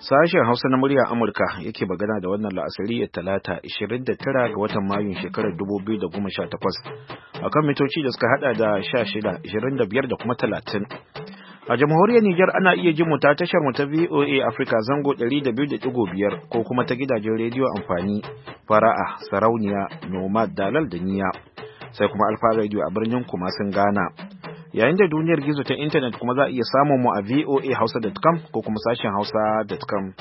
Sashen Hausa na muryar Amurka yake magana da wannan la'asari talata 29 ga watan Mayun shekarar 2018 akan mitoci da suka hada da 16, 25 da kuma 30. A jamhuriyar Nijar ana iya jin mu ta tashar mu ta VOA Africa zango 200.5 ko kuma ta gidajen rediyo amfani Fara'a, Sarauniya, Nomad, Dalal da Niya. Sai kuma Alfa Radio a birnin Kumasin Ghana. Yayin da duniyar gizo ta intanet kuma za a iya samun mu a voahausa.com ko kuma sashen hausa.com.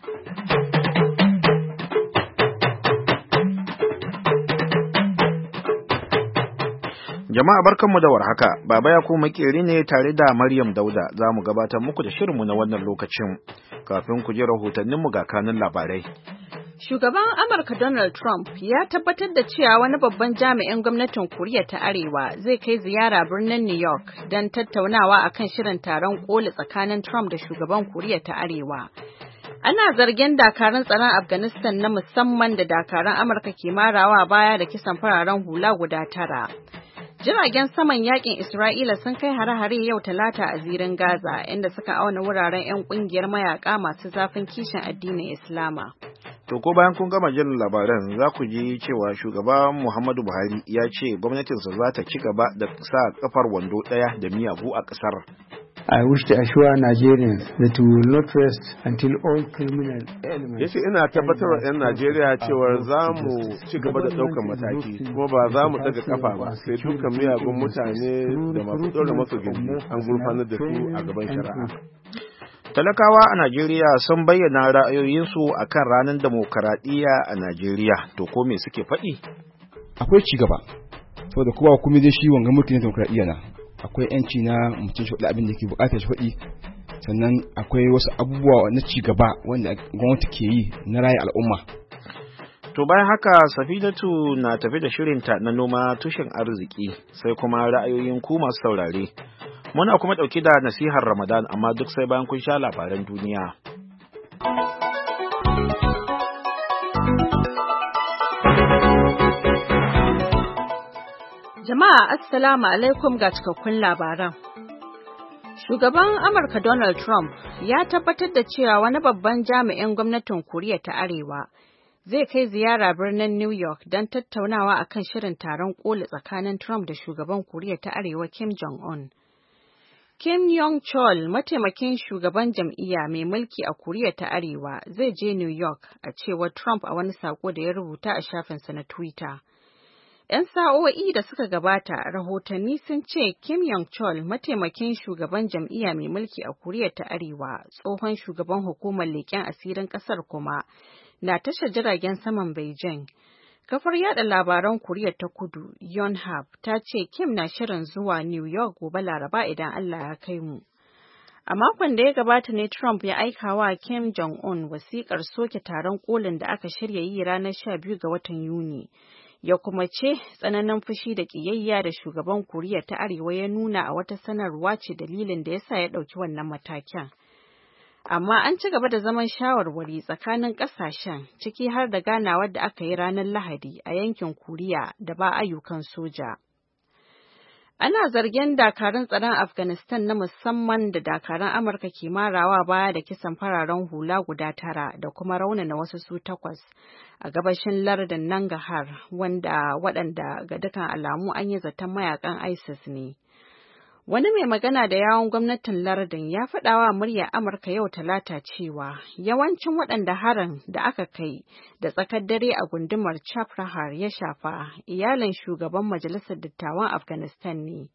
Jama'a barkanmu da warhaka, Baba ya kuma makeri ne tare da Maryam Dauda za mu gabatar muku da shirinmu na wannan lokacin. Kafin ku ji rahotanninmu ga kanun labarai. Shugaban Amurka Donald Trump ya tabbatar da cewa wani babban jami'in gwamnatin Koriya ta Arewa zai kai ziyara birnin New York don tattaunawa akan shirin taron koli tsakanin Trump da shugaban Koriya ta Arewa. Ana zargin dakarun tsaron Afghanistan na musamman da dakarun Amurka ke marawa baya da kisan fararen hula guda 9. Jiragen saman yakin Isra'ila sun kai hare-hare yau Talata a zirin Gaza inda suka auna wuraren 'yan kungiyar mayaka masu zafin kishin addinin Islama. To ko bayan kun gama jin labaran za ku ji cewa shugaban Muhammadu Buhari ya ce gwamnatinsa za ta ci gaba da sa kafar wando ɗaya da miyagu a ƙasar. I wish to assure Nigerians that we will not rest until all criminal elements. Yace ina tabbatar wa 'yan Najeriya cewa za mu ci gaba da ɗaukar mataki kuma ba za mu daga kafa ba sai dukkan miyagun mutane da masu ɗaure masu gindi an gurfanar da su a gaban shari'a. Talakawa a Najeriya sun bayyana ra'ayoyinsu a kan ranar demokaradiyya a Najeriya. To ko me suke faɗi? Akwai ci gaba, saboda kowa kuma dai shi wanga mulkin demokaradiyya na. Akwai yanci na mutum shi faɗi abin da ke buƙatar shi faɗi, sannan akwai wasu abubuwa na ci gaba wanda gwamnati ke yi na raya al'umma. To bayan haka Safinatu na tafi da shirinta na noma tushen arziki, sai kuma ra'ayoyin ku masu saurare. Muna kuma ɗauki da nasihar Ramadan, amma duk sai bayan kun sha labaran duniya. Jama'a Assalamu alaikum ga cikakkun labaran. Shugaban Amurka Donald Trump ya tabbatar da cewa wani babban jami'in gwamnatin Koriya ta Arewa zai kai ziyara birnin New York don tattaunawa akan shirin taron koli tsakanin Trump da shugaban Koriya ta Arewa Kim Jong-un. Kim Yong-chol, mataimakin shugaban jam'iyya mai mulki a Koriya ta Arewa, zai je New York, a cewar Trump a wani sako da ya rubuta a shafinsa na Twitter. 'Yan sa'o'i da suka gabata, rahotanni sun ce Kim Yong-chol, mataimakin shugaban jam'iyya mai mulki a Koriya ta Arewa, tsohon shugaban hukumar leƙen asirin ƙasar kuma, na tashar jiragen saman Beijing. Kafar yada labaran Koriya ta Kudu, Yonhap, ta ce Kim na shirin zuwa New York gobe Laraba idan Allah ya kai mu. A makon da ya gabata ne Trump ya aika wa Kim Jong-un wasiƙar soke taron kolin da aka shirya yi ranar 12 ga watan Yuni. Ya kuma ce tsananin fushi da ƙiyayya da shugaban Koriya ta Arewa ya nuna a wata sanarwa ce dalilin da ya sa ya ɗauki wannan matakin. Amma an ci gaba da zaman shawarwari tsakanin ƙasashen, ciki har da ganawar da aka yi ranar Lahadi a yankin Koriya da ba ayyukan soja. Ana zargin dakarun tsaron Afghanistan na musamman da dakarun Amurka ke marawa baya da kisan fararen hula guda 9 da kuma raunana wasu su 8 a gabashin lardin Nangarhar, waɗanda ga dukkan alamu an yi zaton mayakan ISIS ne. Wani mai magana da yawun gwamnatin lardin ya faɗawa muryar Amurka yau Talata cewa yawancin waɗanda harin da aka kai da tsakar dare a gundumar Chaprahar ya shafa iyalin shugaban Majalisar Dattawan Afghanistan ne.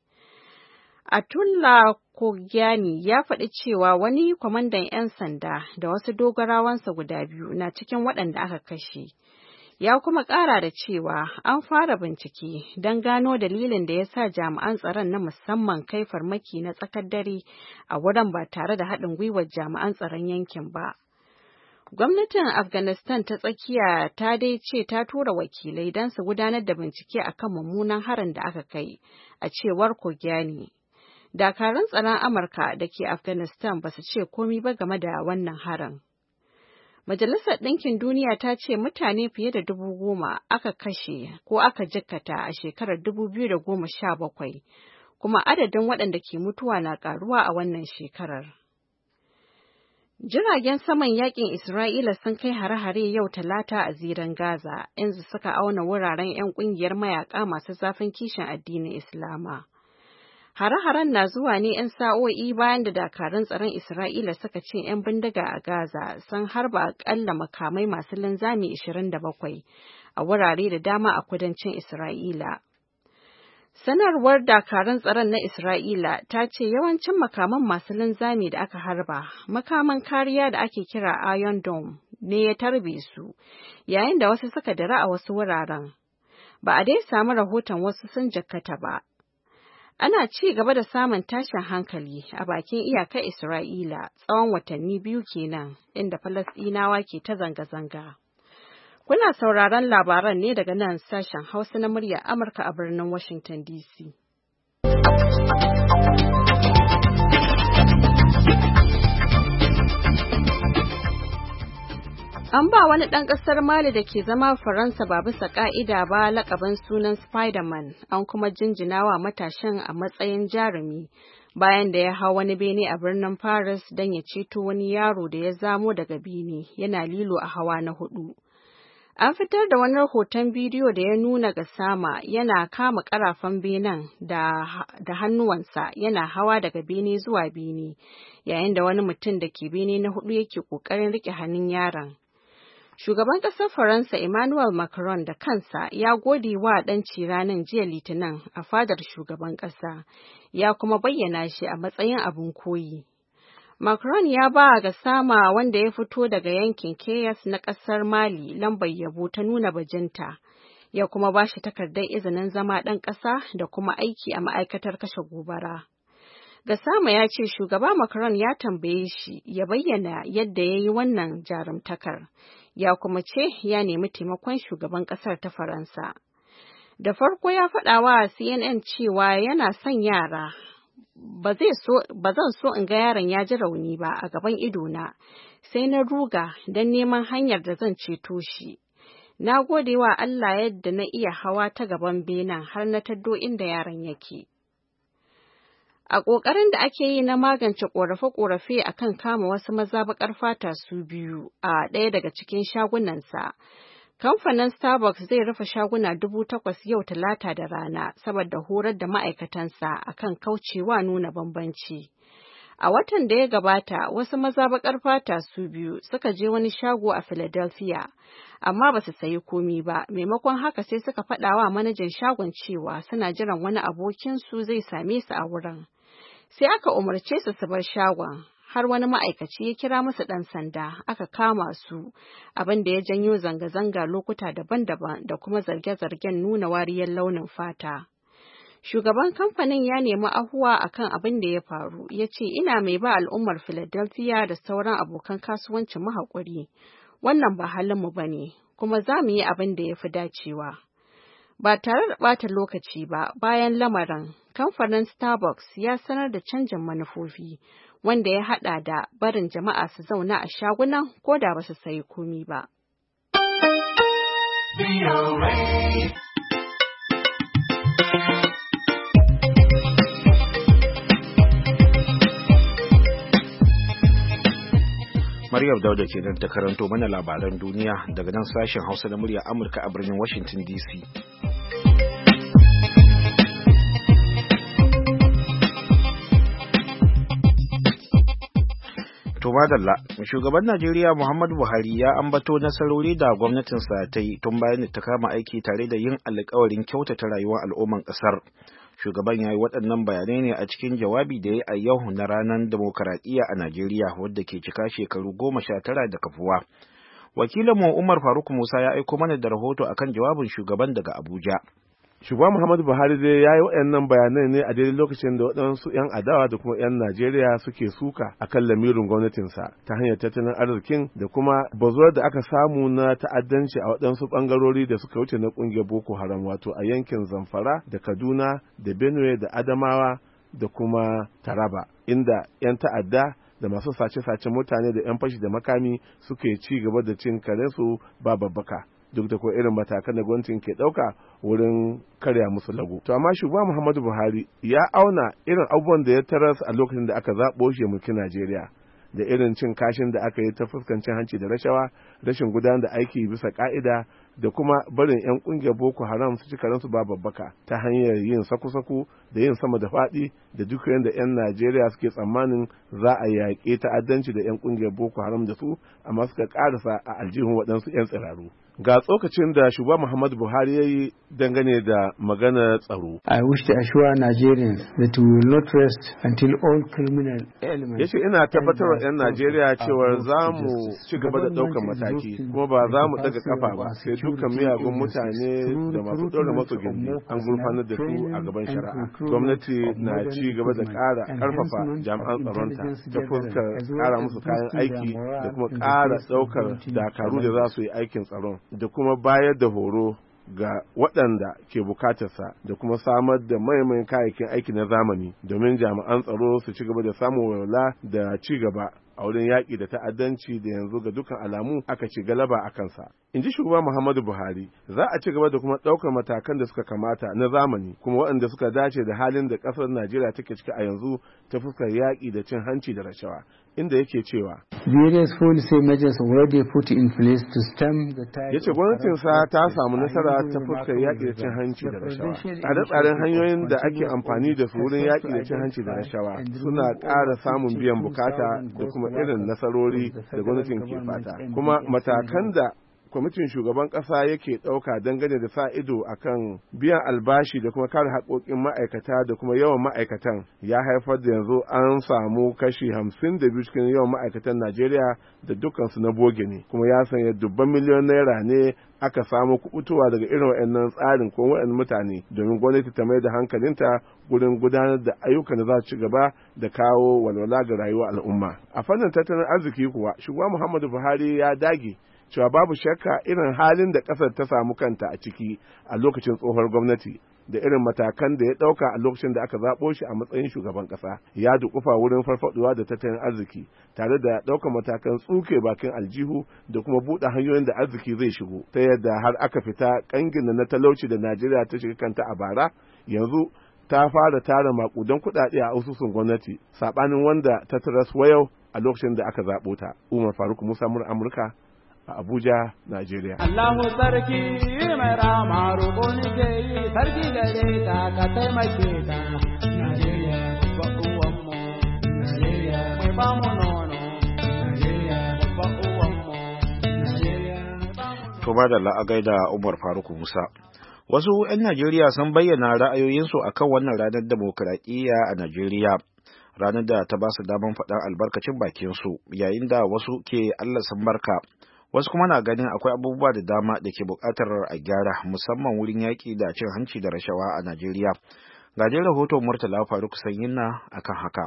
Atullah Kogyani ya faɗi cewa wani kwamandan 'yan sanda da wasu dogarawansa guda 2 na cikin waɗanda aka kashe. Ya kuma ƙara da cewa an fara bincike don gano dalilin da ya sa jami'an tsaron na musamman kai farmaki na tsakar dare a wurin ba tare da haɗin gwiwar jami'an tsaron yankin ba. Gwamnatin Afghanistan ta tsakiya ta dai ce ta tura wakilai don su gudanar da bincike akan mummunan harin da aka kai, a cewar Kogyani. Dakarun tsaron Amurka da ke Afghanistan ba su ce komi ba game da wannan harin. Majalisar Ɗinkin Duniya ta ce mutane fiye da 10,000 aka kashe ko aka jikkata a shekarar 2017, kuma adadin waɗanda ke mutuwa na ƙaruwa a wannan shekarar. Jiragen saman yakin Isra'ila sun kai hare-hare yau Talata a zirin Gaza, inda suka auna wuraren 'yan kungiyar mayaka masu zafin kishin addinin Islama. Hare-haren na zuwa ne 'yan sa'o'i bayan da dakarun tsaron Isra'ila suka ce 'yan bindiga a Gaza sun harba akalla makamai masu linzami 27 a wurare da dama a kudancin Isra'ila. Sanarwar dakarun tsaron na Isra'ila ta ce yawancin makaman masu linzami da aka harba, makaman kariya da ake kira Iron Dome ne ya tarbe su, yayin da wasu suka dira a wasu wuraren. Ba a dai samu rahoton wasu sun jikkata ba. Ana ci gaba da samun tashin hankali a bakin iyakar Isra'ila tsawon watanni 2 kenan, inda Falasɗinawa ke ta zanga-zanga. Kuna sauraron labaran ne daga nan sashen Hausa na muryar Amurka a birnin Washington DC. An ba wani ɗan ƙasar Mali da ke zama Faransa ba bisa ƙa'ida ba laƙabin sunan Spiderman, an kuma jinjinawa matashin a matsayin jarumi bayan da ya hau wani bene a birnin Paris don ya ceto wani yaro da ya zamo daga bene yana lilo a hawa na 4. An fitar da wani rahoton bidiyo da ya nuna Gassama yana kama karafan benen da hannuwansa yana hawa daga bene zuwa bene, yayin da wani mutum da ke bene na 4 yake ƙoƙarin riƙe hannun yaron. Shugaban ƙasar Faransa Emmanuel Macron da kansa ya gode wa ɗan ciranin jiya Litinin a fadar shugaban ƙasa, ya kuma bayyana shi a matsayin abin koyi. Macron ya ba Gassama wanda ya fito daga yankin Kayes na ƙasar Mali lambar yabo ta nuna bajinta, ya kuma ba shi takardar izinin zama ɗan ƙasa da kuma aiki a ma'aikatar kashe gobara. Gassama ya ce shugaba Macron ya tambaye shi ya bayyana yadda ya yi wannan jarumtakar, ya kuma ce ya nemi taimakon shugaban ƙasar ta Faransa. Da farko ya faɗa wa CNN cewa yana son yara. Ba zan so in ga yaron ya ji rauni ba a gaban idona, sai na ruga don neman hanyar da zan ceto shi. Na gode wa Allah yadda na iya hawa ta gaban benen har na taddo inda yaron yake. A ƙoƙarin da ake yi na magance ƙorafe-ƙorafe a kan kama wasu maza baƙar fata su biyu a ɗaya daga cikin shagunansa, kamfanin Starbucks zai rufe shaguna 8,000 yau Talata da rana saboda horar da ma'aikatansa akan kaucewa nuna bambanci. A watan da ya gabata, wasu maza baƙar fata su biyu suka je wani shago a Philadelphia, amma ba su sayi komi ba, maimakon haka sai suka faɗa wa manajan shagon cewa suna jiran wani abokinsu zai same su a wurin. Sai aka umarce su bar shagon. Har wani ma'aikaci ya kira musu ɗan sanda aka kama su, abin da ya janyo zanga-zanga lokuta daban-daban da kuma zarge-zargen nuna wariyar launin fata. Shugaban kamfanin ya nemi ahuwa akan abin da ya faru, ya ce ina mai ba al'ummar Philadelphia da sauran abokan kasuwancin mu haƙuri. Wannan ba halinmu ba ne, kuma za mu yi abin da ya fi dacewa. Ba tare da ɓata lokaci ba, bayan lamarin, kamfanin Starbucks ya sanar da canjin manufofi, wanda ya haɗa da barin jama'a su zauna a shagunan ko da ba su sayi komi ba. Maryam Dauda ke nan ta karanto mana labaran duniya daga nan sashen Hausa na murya Amurka a birnin Washington DC. To madalla, shugaban Najeriya Muhammadu Buhari ya ambato nasarori da gwamnatinsa ta yi tun bayan da ta kama aiki tare da yin alkawarin kyautata rayuwar al'umman ƙasar. Shugaban ya yi waɗannan bayanai ne a cikin jawabi da ya yi a yau na ranar demokaradiyya a Najeriya wadda ke cika shekaru 19 da kafuwa. Wakilinmu Umar Faruk Musa ya aiko mana da rahoto akan jawabin shugaban daga Abuja. Shugaban Muhammadu Buhari dai ya yi waɗannan bayanai ne a daidai lokacin da waɗansu 'yan adawa da kuma 'yan Najeriya suke suka a kan lamirin gwamnatinsa ta hanyar tattalin arzikin da kuma bazuwar da aka samu na ta'addanci a waɗansu ɓangarori da suka wuce na ƙungiyar Boko Haram, wato a yankin Zamfara da Kaduna da Benue da Adamawa da kuma Taraba, inda 'yan ta'adda da masu sace-sace mutane da 'yan fashi da makami suke ci gaba da cin karensu ba babbaka. Duk da ko irin matakan da gwamnatin ke ɗauka wurin karya musu lagu. To amma shugaba Muhammadu Buhari ya auna irin abubuwan da ya taras a lokacin da aka zaɓo shi mulkin Najeriya da irin cin kashin da aka yi ta fuskancin hanci da rashawa, rashin gudanar da aiki bisa ka'ida da kuma barin 'yan kungiyar Boko Haram su ci karansu ba babbaka ta hanyar yin saku-saku da yin sama da faɗi da duk yadda 'yan Najeriya suke tsammanin za a yaƙe ta'addanci da 'yan kungiyar Boko Haram da su, amma suka ƙarasa a aljihun waɗansu 'yan tsiraru. Ga tsokacin da shugaba Muhammadu Buhari ya yi dangane da maganar tsaro. I wish to assure Nigerians that we will not rest until all criminal elements. Yace ina tabbatar wa 'yan Najeriya cewa za mu ci gaba da ɗaukar mataki kuma ba za mu daga kafa ba sai dukkan miyagun mutane da masu ɗaure masu gindi an gurfanar da su a gaban shari'a. Gwamnati na ci gaba da ƙarfafa jami'an tsaronta ta fuskar ƙara musu kayan aiki da kuma ƙara ɗaukar dakaru da za su yi aikin tsaron, da kuma bayar da horo ga waɗanda ke bukatarsa, da kuma samar da maimayin kayayyakin aiki na zamani domin jami'an tsaro su ci gaba da samun walwala da ci gaba a wurin yaƙi da ta'addanci da yanzu ga dukkan alamu aka ci galaba a kansa. In ji shugaba Muhammadu Buhari, za a ci gaba da kuma ɗaukar matakan da suka kamata na zamani kuma waɗanda suka dace da halin da ƙasar Najeriya take ciki a yanzu ta fuskar yaƙi da cin hanci da rashawa, inda yake cewa various policy measures already put in place to stem the tide. Yace gwamnatinsa ta samu nasara ta fuskar yaƙi da cin hanci da rashawa. Tsare-tsaren hanyoyin da ake amfani da su wurin yaƙi da cin hanci da rashawa suna ƙara samun biyan bukata da kuma irin nasarori da gwamnatin ke fata. Kuma matakan da kwamitin shugaban ƙasa yake ɗauka dangane da sa ido akan biyan albashi da kuma kare haƙoƙin ma'aikata da kuma yawan ma'aikatan ya haifar da yanzu an samu kashi 52 cikin yawan ma'aikatan Najeriya da dukkansu na boge ne, kuma ya sanya dubban miliyon naira ne aka samu kubutuwa daga irin waɗannan tsarin ko waɗannan mutane domin gwamnati ta mai da hankalinta gurin gudanar da ayyukan da za su ci gaba da kawo walwala ga rayuwar al'umma. A fannin tattalin arziki kuwa, shugaba Muhammadu Buhari ya dage cewa babu shakka irin halin da ƙasar ta samu kanta a ciki a lokacin tsohuwar gwamnati da irin matakan da ya ɗauka a lokacin da aka zaɓo shi a matsayin shugaban ƙasa, ya dukufa wurin farfaɗuwa da tattalin arziki tare da ɗaukar matakan tsuke bakin aljihu da kuma buɗe hanyoyin da arziki zai shigo, ta yadda har aka fita ƙangin na talauci da Najeriya ta shiga kanta a bara, yanzu ta fara tara maƙudan kuɗaɗe a asusun gwamnati saɓanin wanda ta taras wayau a lokacin da aka zaɓo ta. Umar Faruk Musa, Amurka, a Abuja, Najeriya. Allahu sarki mai rama roƙo nake yi, sarki gare ta ka taimake ta. Najeriya ba uwanmu, Najeriya mai ba mu nono, Najeriya ba uwanmu, Najeriya ba mu. To ba da la'agai da Umar Faruk Musa. Wasu 'yan Najeriya sun bayyana ra'ayoyinsu akan wannan ranar demokuraɗiyya a Najeriya. Ranar da ta ba su daman faɗan albarkacin bakinsu, yayin da wasu ke Allah san barka. Wasu kuma na ganin akwai abubuwa da dama da ke buƙatar a gyara, musamman wurin yaƙi da cin hanci da rashawa a Najeriya. Ga dai rahoton Murtala Faruk Sanyinna akan haka.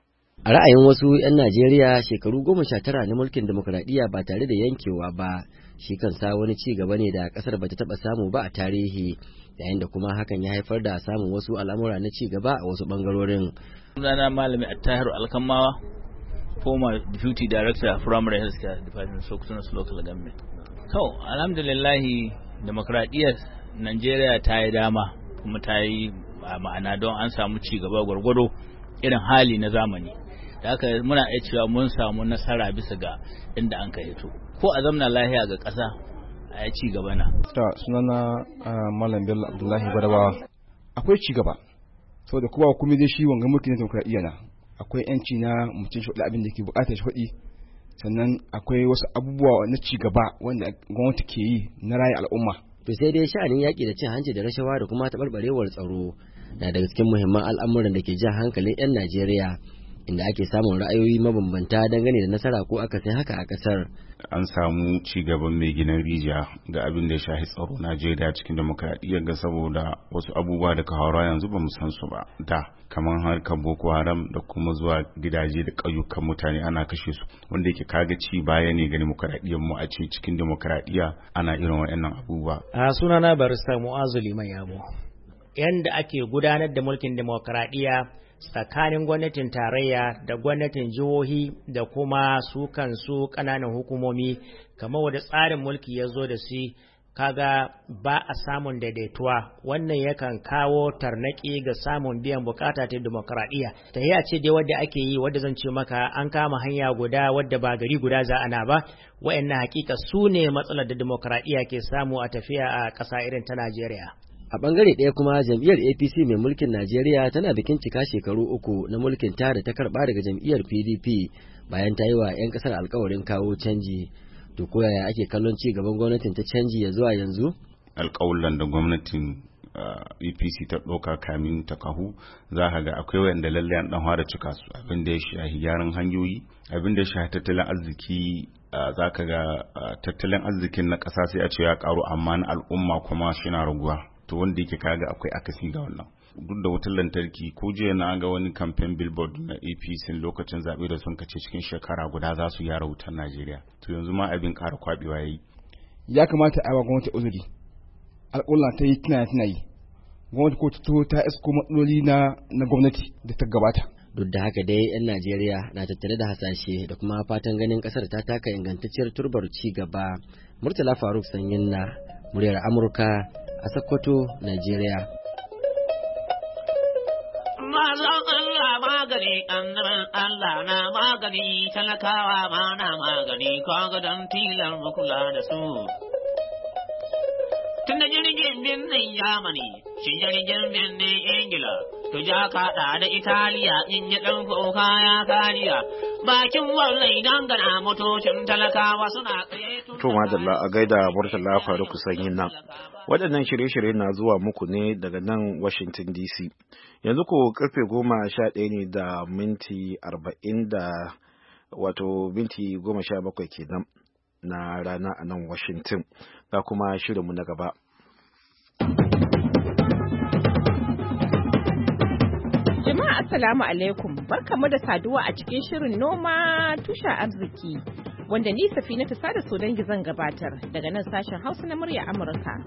A ra'ayin wasu 'yan Najeriya, shekaru 19 na mulkin demokuraɗiyya ba tare da yankewa ba, shi kansa wani ci gaba ne da ƙasar ba ta taɓa samu ba a tarihi, yayin da kuma hakan ya haifar da samun wasu al'amura na ci gaba a wasu ɓangarorin. Sunana Malami Attahiru Alkamawa, former Deputy Director of Primary Health Care Department, Sokoto Local Government. So, alhamdulillahi, demokradiyyar Najeriya ta yi dama kuma ta yi ma'ana don an samu ci gaba gwargwado irin hali na zamani. Da haka muna iya cewa mun samu nasara bisa ga inda an kai to. Ko a zamna lahiya ga ƙasa a ci gaba na. Sunana Malam Bello Abdullahi Gwadabawa. Akwai ci gaba. Saboda kowa kuma dai shi wanga mulkin demokradiyya na. Akwai yanci na mutum shi abin da ke bukatar shi faɗi, sannan akwai wasu abubuwa na ci gaba wanda gwamnati ke yi na raya al'umma. To sai dai sha'anin yaƙi da cin hanci da rashawa da kuma taɓarɓarewar tsaro na daga cikin muhimman al'amuran da ke jan hankalin 'yan Najeriya, inda ake samun ra'ayoyi mabambanta dangane da nasara ko akasin haka a ƙasar. An samu ci gaban mai ginin rijiya ga abin da ya shahi tsaro Najeriya cikin demokradiyyar ga saboda wasu abubuwa da kawo yanzu ba mu san su ba da, kamar harkar Boko Haram da kuma zuwa gidaje da ƙauyukan mutane ana kashe su, wanda yake kaga ci baya ne ga demokradiyyar mu a ce cikin demokradiyya ana irin waɗannan abubuwa. A sunana Barista Mu'azu Liman Yabo. Yanda ake gudanar da mulkin demokradiyya tsakanin gwamnatin tarayya da gwamnatin jihohi da kuma su kansu ƙananan hukumomi, kamar wadda tsarin mulki ya zo da shi, kaga ba a samun daidaituwa, wannan yakan kawo tarnaki ga samun biyan bukata ta demokradiyya. Tahiya ce dai wadda ake yi, wadda zan ce maka an kama hanya guda wadda ba gari guda za ana ba. Wa'annan hakika su ne matsalar da demokradiyya ke samu a tafiya a ƙasa irin ta Najeriya. A bangare ɗaya kuma jam'iyyar APC mai mulkin Najeriya tana bikin cika shekaru 3 na mulkin ta da ta karɓa daga jam'iyyar PDP bayan ta yi wa 'yan ƙasar alkawarin kawo canji. To ko yaya ake kallon ci gaban gwamnatin ta canji ya zuwa yanzu? Alƙawuran da gwamnatin APC ta ɗauka kamin ta kahu, za ka ga akwai wanda lalle an ɗan fara cika su. Abin da ya shahi gyaran hanyoyi, abin da ya shahi tattalin arziki, za ka ga tattalin arzikin na ƙasa sai a ce ya ƙaru, amma na al'umma kuma shi na raguwa. To wanda yake kaga akwai akasi ga wannan. Duk da wutar lantarki, ko jiya na ga wani kamfen billboard na APC lokacin zaɓe da sun kace cikin shekara guda za su gyara wutar Najeriya. To yanzu ma abin ƙara kwaɓewa yayi. Ya kamata a yi wa gwamnati uzuri. Al'ulla ta yi tana yi. Gwamnati ko ta isko matsaloli na gwamnati da ta gabata. Duk da haka dai 'yan Najeriya na tattare da hasashe da kuma fatan ganin ƙasar ta taka ingantacciyar turbar ci gaba. Murtala Faruk Sanyin na muryar Amurka a Sokoto, Najeriya. Magani, annaban Allah na magani, talakawa ma na magani, kaga don tilar makula da su. Tun da jirgin birnin Yamani, shi jirgin birnin Ingila, to ja kaɗa da Italiya in yi ɗan kuka ya kariya. Bakin wallai dangana motocin talakawa suna tsaye tun. To madalla a gaida Murtala Faruk Sanyin nan. Waɗannan shirye-shirye na zuwa muku ne daga nan Washington DC. Yanzu ko karfe 11 ne da minti 40 da wato minti 17 kenan na rana a nan Washington. Ga kuma shirinmu na gaba. Jama'a assalamu alaikum, barkamu da saduwa a cikin shirin noma tushen arziki wanda ni Safinatu Sada Sodangi zan gabatar daga nan sashen Hausa na murya Amurka.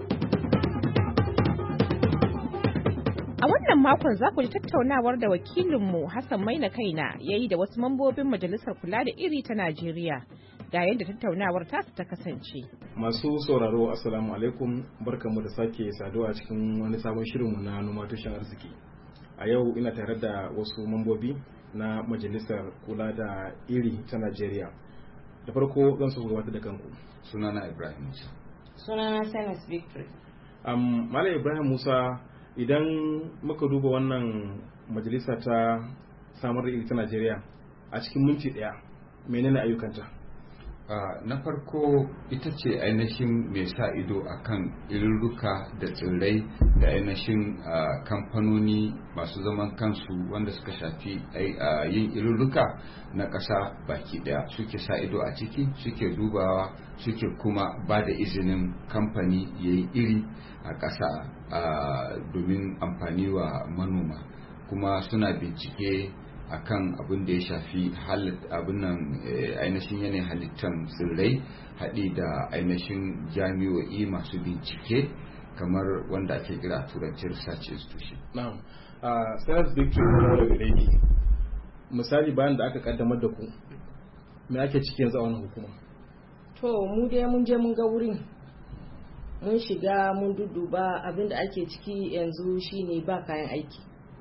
A wannan makon za ku ji tattaunawar da wakilinmu Hassan Maina Kaina ya yi da wasu mambobin Majalisar Kula da Iri ta Najeriya. Ga yadda tattaunawar tasu ta kasance. Masu sauraro assalamu alaikum, barkamu da sake saduwa cikin wani sabon shirinmu na noma tushen arziki. A yau ina tare da wasu mambobi na Majalisar Kula da Iri ta Najeriya. Da farko zan so gabatar da kanku. Sunana Ibrahim Musa. Sunana Sanas Victory. Malam Ibrahim Musa, idan muka duba wannan majalisa ta samar da iri ta Najeriya a cikin minti ɗaya, menene ayyukanta? Na farko ita ce ainihin mai sa ido akan irurruka da tsirrai da ainihin kamfanoni masu zaman kansu wanda suka shafi yin irurruka na ƙasa baki ɗaya, suke sa ido a ciki, suke dubawa, suke kuma ba da izinin kamfani ya yi iri a ƙasa domin amfani wa manoma, kuma suna bincike akan abin da ya shafi abin nan ainihin yanayin halittar tsirrai haɗi da ainihin jami'o'i masu bincike kamar wanda ake kira turanci research institution. Na'am. Science Victory na da gare ki. Misali bayan da aka kaddamar da ku, me ake ciki yanzu a wannan hukuma? To mu dai mun je mun ga wurin, mun shiga mun dudduba abin da ake ciki yanzu shine ba kayan aiki.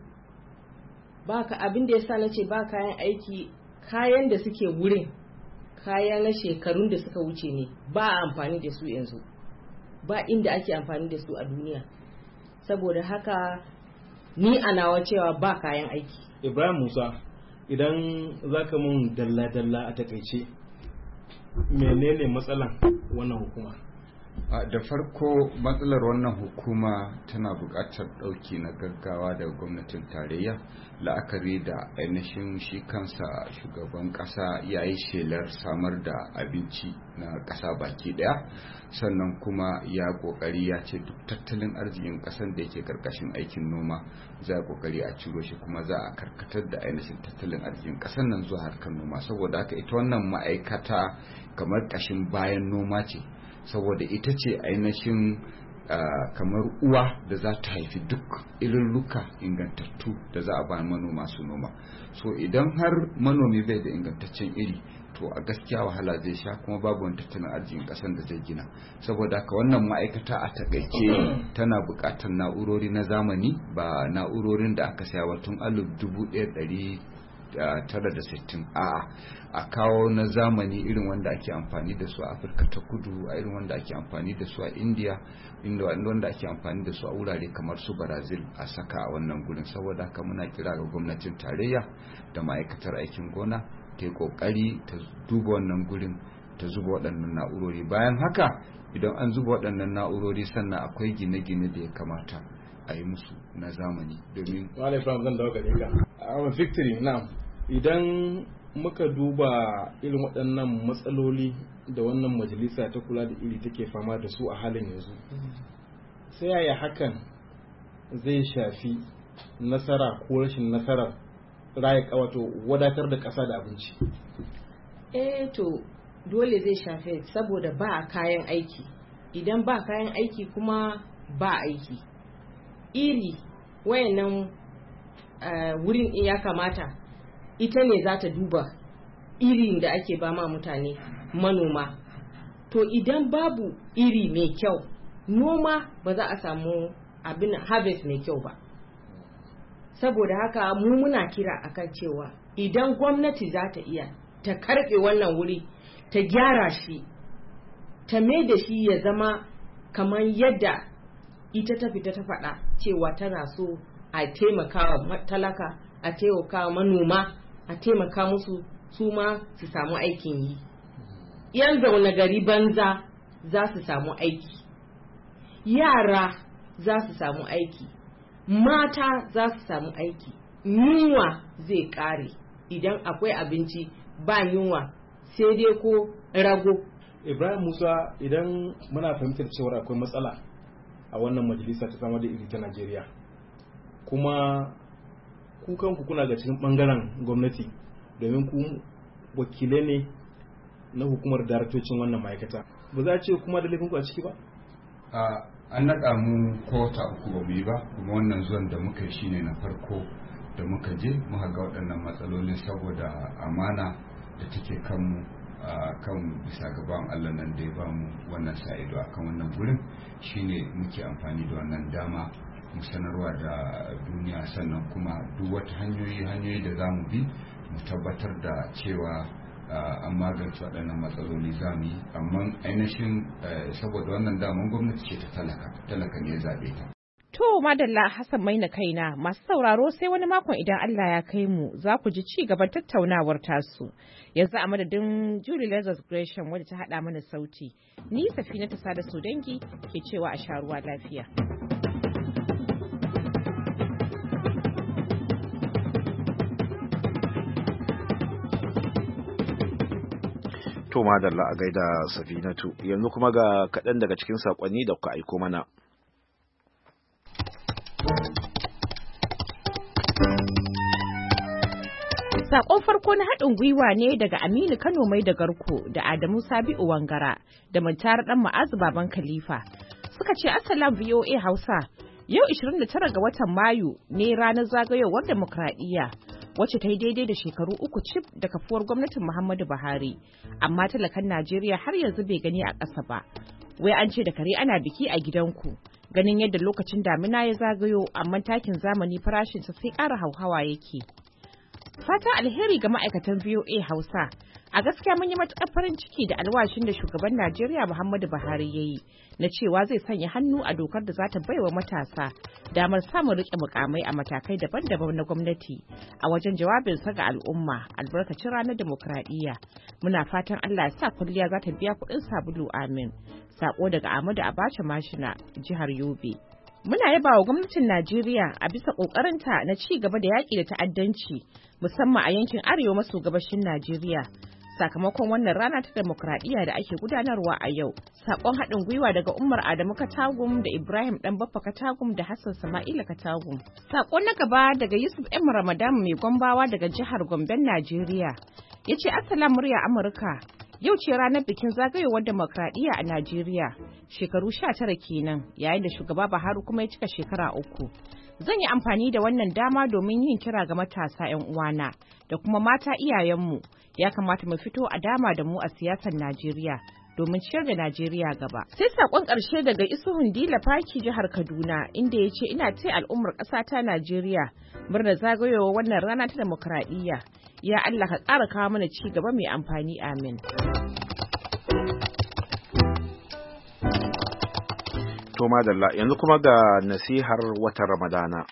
Baka abin da yasa nace ba kayan aiki, kayan da suke wurin kaya na shekarun da suka wuce ne, ba amfani da su yanzu, ba inda ake amfani da su a duniya. Saboda haka ni a nawa cewa ba kayan aiki. Ibrahim Musa, idan zaka mun dalla-dalla a takaice, menene matsalan wannan hukuma? Da farko matsalar wannan hukuma tana buƙatar ɗauki na gaggawa daga gwamnatin tarayya, la'akari da ainihin shi kansa shugaban ƙasa ya yi shelar samar da abinci na ƙasa baki ɗaya, sannan kuma ya ƙoƙari ya ce duk tattalin arzikin ƙasar da yake ƙarƙashin aikin noma za a ƙoƙari a ciro shi, kuma za a karkatar da ainihin tattalin arzikin ƙasar nan zuwa harkar noma. Saboda haka ita wannan ma'aikata kamar ƙashin bayan noma ce, saboda ita ce ainihin kamar uwa da za ta haifi duk ilulluka ingantattu da za a ba manoma su noma. So idan har manomi bai da ingantaccen iri, to a gaskiya wahala zai sha, kuma babu wani tattalin arzikin kasan da zai gina. Saboda haka wannan ma'aikata a takaice tana buƙatar na'urori na zamani, ba na'urorin da aka saya wa tun 1960. A kawo na zamani irin wanda ake amfani da su a Afirka ta Kudu, a irin wanda ake amfani da su a India, wanda ake amfani da su a wurare kamar su Brazil, a saka a wannan gurin. Saboda haka muna kira ga gwamnatin tarayya da ma'aikatar aikin gona ta yi kokari ta duba wannan gurin, ta zuba waɗannan na'urori. Bayan haka, idan an zuba waɗannan na'urori, sannan akwai gine-gine da ya kamata a yi musu na zamani domin victory na idan muka duba irin waɗannan matsaloli da wannan majalisa ta kula da iri take fama da su a halin yanzu, sai yaya hakan zai shafi nasara ko rashin nasarar raya wato wadatar da ƙasa da abinci? To dole zai shafe, saboda ba kayan aiki. Idan ba kayan aiki kuma ba aiki. Iri wayannan wurin ya kamata ita ne za ta duba irin da ake ba ma mutane manoma. To idan babu iri mai kyau, noma ba za a samu abin harvest mai kyau ba. Saboda haka mu muna kira akan cewa idan gwamnati za ta iya ta karɓe wannan wuri, ta gyara shi, ta mai da shi ya zama kamar yadda ita ta fita ta faɗa cewa tana so a taimakawa talaka, a taimakawa manoma, a taimaka musu su ma su samu aikin yi. Yan zaune gari banza za su samu aiki, yara za su samu aiki, mata za su samu aiki, yunwa zai ƙare. Idan akwai abinci ba yunwa, sai dai ko rago. Ibrahim Musa, idan muna fahimtar cewa akwai matsala a wannan majalisa ta samar da iri ta Najeriya, kuma ku kanku kuna ga cikin bangaren gwamnati, domin ku wakilai ne na hukumar daraktocin wannan ma'aikata, ba za a ce kuma da laifinku a ciki ba? An naɗa mu kota uku ba mu yi ba, kuma wannan zuwan da muka yi shine na farko da muka je muka ga waɗannan matsalolin, saboda amana da take kanmu kan bisa gaban Allah nan da ya ba mu wannan sa'ido akan wannan gurin, shine muke amfani da wannan dama mu sanarwa da duniya, sannan kuma duk wata hanyoyi da za mu bi mu tabbatar da cewa an magance waɗannan matsaloli za mu yi. Amma ainihin saboda wannan daman gwamnati ce ta talaka ne ya zaɓe ta. To madalla Hassan Maina kaina, masu sauraro sai wani makon idan Allah ya kai mu za ku ji ci gaban tattaunawar tasu. Yanzu a madadin Julie Lazarus Gresham wadda ta haɗa mana sauti, ni Safinatu Sada Sodangi ke cewa a sha ruwa lafiya. To madalla a gaida Safinatu, yanzu kuma ga kaɗan daga cikin saƙonni da kuka aiko mana. Sakon farko na haɗin gwiwa ne daga Aminu Kano Mai da Garko da Adamu Sabi'u Wangara da Muntar Dan Ma'azu Baban Khalifa. Suka ce Assalam VOA Hausa, yau 29 ga watan Mayu ne ranar zagayowar demokradiyya, wacce ta yi daidai da shekaru 3 cif da kafuwar gwamnatin Muhammadu Buhari. Amma talakan Najeriya har yanzu bai gani a ƙasa ba. Wai an ce da kare ana biki a gidanku. Ganin yadda lokacin damina ya zagayo, amma takin zamani farashinsa sai ƙara hauhawa yake. Fata alheri ga ma'aikatan VOA Hausa. A gaskiya mun yi matuƙar farin ciki da alwashin da shugaban Najeriya Muhammadu Buhari ya yi na cewa zai sanya hannu a dokar da za ta baiwa matasa damar samun riƙe mukamai a matakai daban-daban na gwamnati a wajen jawabinsa ga al'umma albarkacin ranar demokradiyya. Muna fatan Allah ya sa kwalliya za ta biya kuɗin sabulu, amin. Sako daga Ahmadu Abacha Mashina, jihar Yobe. Muna yaba wa gwamnatin Najeriya a bisa ƙoƙarinta na ci gaba da yaƙi da ta'addanci, musamman a yankin arewa maso gabashin Najeriya. Sakamakon wannan rana ta demokradiyya da ake gudanarwa a yau. Sakon haɗin gwiwa daga Umar Adamu Katagum da Ibrahim Dan Baffa Katagum da Hassan Sama'ila Katagum. Sakon na gaba daga Yusuf M Ramadan mai Gombawa daga jihar Gomben Najeriya. Ya ce Assalamu murya Amurka. Yau ce ranar bikin zagayowar demokradiyya a Najeriya, shekaru 19 kenan, yayin da shugaba Buhari kuma ya cika shekara 3. Zan yi amfani da wannan dama domin yin kira ga matasa 'yan uwana da kuma mata iyayenmu. Ya kamata mu fito a dama da mu a siyasar Najeriya domin ciyar da Najeriya gaba. Sai sakon ƙarshe daga Isuhun Dila Faki jihar Kaduna, inda ya ce ina ce al'ummar ƙasa ta Najeriya murna zagayowar wannan rana ta demokradiyya. Ya Allah ka ƙara kawo mana ci gaba mai amfani, amin. To madalla, yanzu kuma ga nasihar watan Ramadana.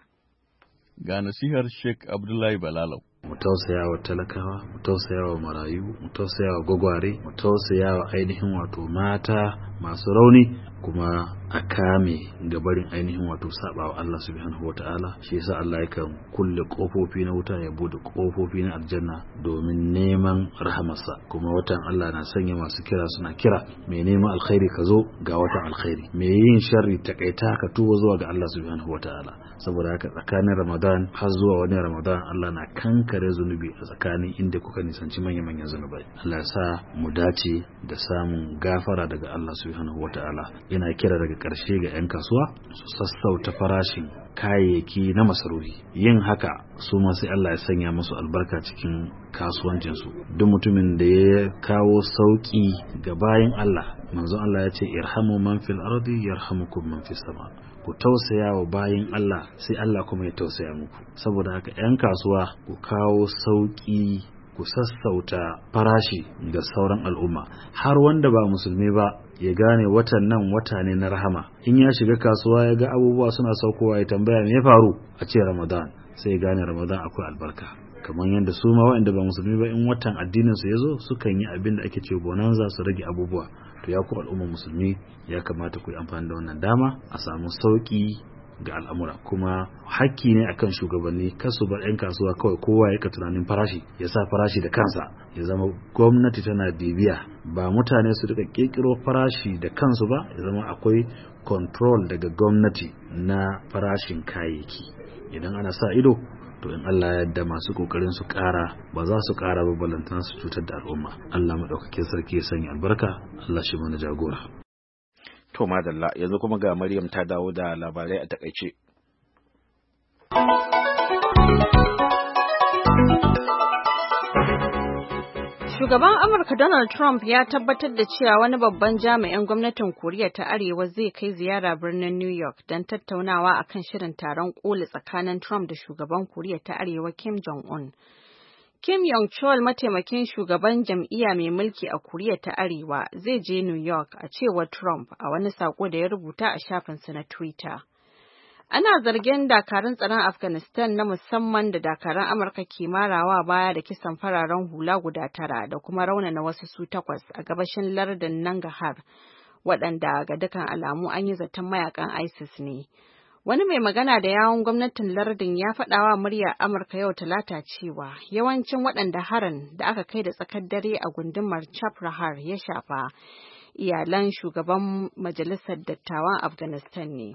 Ga nasihar Sheikh Abdullahi Balalau. Mu tausaya wa talakawa, mu tausaya wa marayu, mu tausaya wa gwagware, mu tausaya wa ainihin wato mata masu rauni, kuma a kame gabarin ainihin wato saba wa Allah subhanahu wataala. Shi yasa Allah yakan kulle kofofi na wuta ya bude kofofi na aljanna domin neman rahamarsa. Kuma watan Allah na sanya masu kira suna kira, mai neman alkhairi ka zo ga watan alkhairi, mai yin sharri takaita ka tuba zuwa ga Allah subhanahu wataala. Saboda haka tsakanin Ramadan har zuwa wani Ramadan Allah na kankare zunubi a tsakanin inda kuka nisanci manya-manyan zunubai. Allah ya sa mu dace da samun gafara daga Allah subhanahu wataala. Yana kira daga ƙarshe ga 'yan kasuwa su sassauta farashin kayayyaki na masarufi. Yin haka su ma sai Allah ya sanya musu albarka cikin kasuwancinsu. Duk mutumin da ya kawo sauki ga bayin Allah, manzon Allah ya ce irhamu man fil ardi yarhamukum man fis sama. Ku tausaya wa bayin Allah sai Allah kuma ya tausaya muku. Saboda haka 'yan kasuwa ku kawo sauki, ku sassauta farashi ga sauran al'umma, har wanda ba musulmi ba ya gane watan nan wata ne na rahama. In ya shiga kasuwa ya ga abubuwa suna saukowa ya tambaya me ya faru, a ce Ramadan, sai ya gane Ramadan akwai albarka. Kamar yadda su ma waɗanda ba musulmi ba in watan addinin su yazo sukan yi abin da ake ce bonanza, su rage abubuwa. To ya ku al'umma musulmi ya kamata ku yi amfani da wannan dama a samu sauki ga al'amura. Kuma hakki ne akan shugabanni kasu bar 'yan kasuwa kawai kowa ya tunanin farashi, ya sa farashi da kansa. Ya zama gwamnati tana bibiya, ba mutane su rika kirkiro farashi da kansu ba. Ya zama akwai control daga gwamnati na farashin kayayyaki. Idan ana sa ido, to in Allah ya yarda masu kokarin su kara ba za su kara ba, balantana su cutar da al'umma. Allah madaukakin sarki ya sanya albarka. Allah shi mana jagora. To madalla, yanzu kuma ga Maryam ta dawo da labarai a takaice. Shugaban Amurka Donald Trump ya tabbatar da cewa wani babban jami'in gwamnatin Koriya ta Arewa zai kai ziyara birnin New York don tattaunawa akan shirin taron koli tsakanin Trump da shugaban Koriya ta Arewa Kim Jong-un. Kim Yong-chol, mataimakin shugaban jam'iyya mai mulki a Koriya ta Arewa, zai je New York a cewar Trump a wani sako da ya rubuta a shafinsa na Twitter. Ana zargin dakarun tsaron Afghanistan na musamman da dakarun Amurka ke marawa baya da kisan fararen hula guda 9 da kuma raunana wasu su 8 a gabashin lardin Nangarhar, waɗanda ga dukkan alamu an yi zaton mayakan ISIS ne. Wani mai magana da yawun gwamnatin lardin ya faɗawa muryar Amurka yau Talata cewa yawancin waɗanda harin da aka kai da tsakar dare a gundumar Chaprahar ya shafa iyalan shugaban majalisar dattawan Afghanistan ne.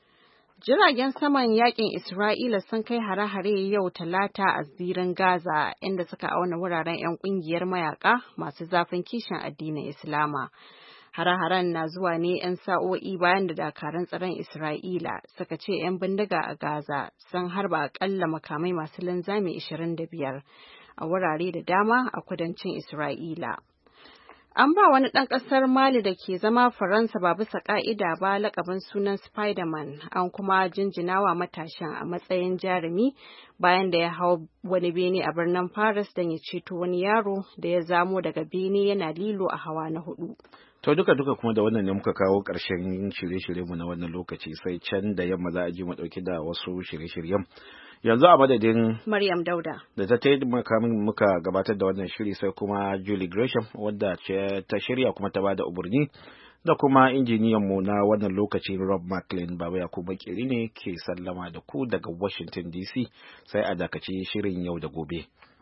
Jiragen saman yakin Isra'ila sun kai hare-hare yau Talata a zirin Gaza, inda suka auna wuraren 'yan kungiyar mayaka masu zafin kishin addinin Islama. Hare-haren na zuwa ne 'yan sa'o'i bayan da dakarun tsaron Isra'ila suka ce 'yan bindiga a Gaza sun harba akalla makamai masu linzami 25 a wurare da dama a kudancin Isra'ila. An ba wani ɗan ƙasar Mali da ke zama Faransa ba bisa ƙa'ida ba lakabin sunan Spiderman, an kuma jinjinawa matashin a matsayin jarumi bayan da ya hau wani bene a birnin Paris don ya ceto wani yaro da ya zamo daga bene yana lilo a hawa na 4. To duka kuma da wannan ne muka kawo ƙarshen shirye-shiryenmu na wannan lokaci, sai can da yamma za a ji mu ɗauki da wasu shirye-shiryen. Yanzu a madadin Maryam Dauda da ta taimaka min muka gabatar da wannan shiri, sai kuma Julie Gresham wadda ce ta shirya kuma ta bada umarni, da kuma injiniyan mu na wannan lokaci Rob McLean. Baba Yakubu Makeri ne ke sallama da ku daga Washington DC, sai a dakaci shirin yau da gobe.